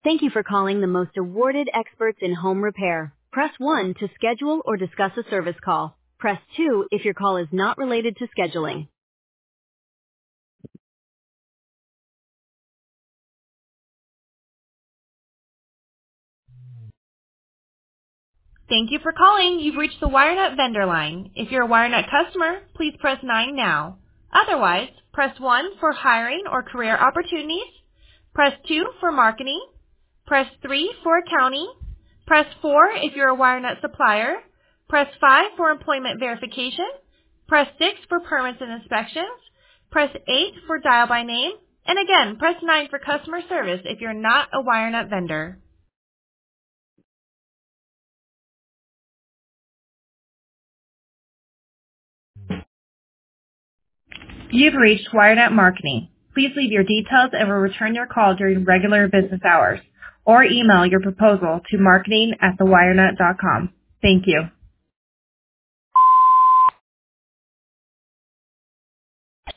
Thank you for calling the most awarded experts in home repair. Press 1 to schedule or discuss a service call. Press 2 if your call is not related to scheduling. Thank you for calling. You've reached the WireNut vendor line. If you're a WireNut customer, please press 9 now. Otherwise, press 1 for hiring or career opportunities. Press 2 for marketing. Press 3 for accounting. Press 4 if you're a WireNut supplier. Press 5 for employment verification. Press 6 for permits and inspections. Press 8 for dial by name. And again, press 9 for customer service if you're not a WireNut vendor. You've reached WireNet Marketing. Please leave your details and we'll return your call during regular business hours, or email your proposal to marketing@thewirenet.com. Thank you.